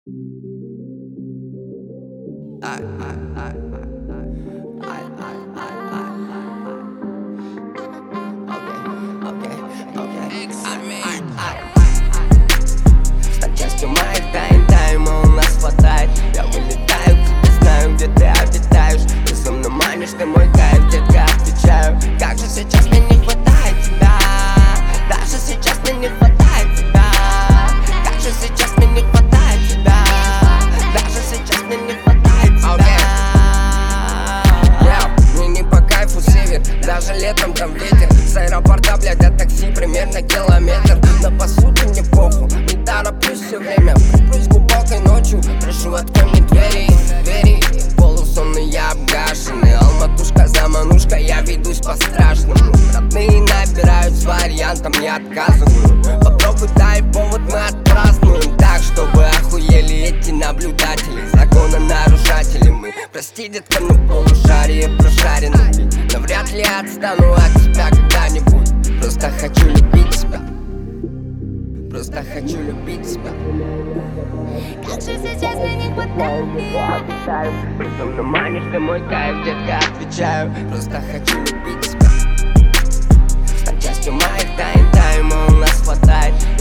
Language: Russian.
Стать частью моих тайн, тайма у нас хватает. Я вылетаю, не знаю, где ты обитаешь. Ты со мной манишь, ты мой кайф, детка, отвечаю. Как же сейчас мне не хватает тебя. Даже сейчас мне не хватает тебя. Как же сейчас мне не хватает тебя. Даже сейчас мне не хватает тебя. Мне не по кайфу север, даже летом там ветер. С аэропорта, блядь, от такси примерно километр. Но по сути мне похуй, не тороплюсь все время. Припрусь глубокой ночью, прошу, открой мне двери. Полусонный я обгашенный, алматушка, заманушка, я ведусь по-страшному. Родные набирают с вариантом, не отказываю. Попробуй, дай повод, мы отпразднуем так, чтобы охуели эти наблюдатели. Закононарушатели мы. Прости, детка, но полушарие прошаренный. Но вряд ли отстану от тебя когда-нибудь. Просто хочу любить тебя. Просто хочу любить тебя. Как же сейчас мне не хватает. Ты со мной манишь, ты мой кайф, детка, отвечаю. Просто хочу любить тебя. Стать частью моих тайн, тайма у нас хватает.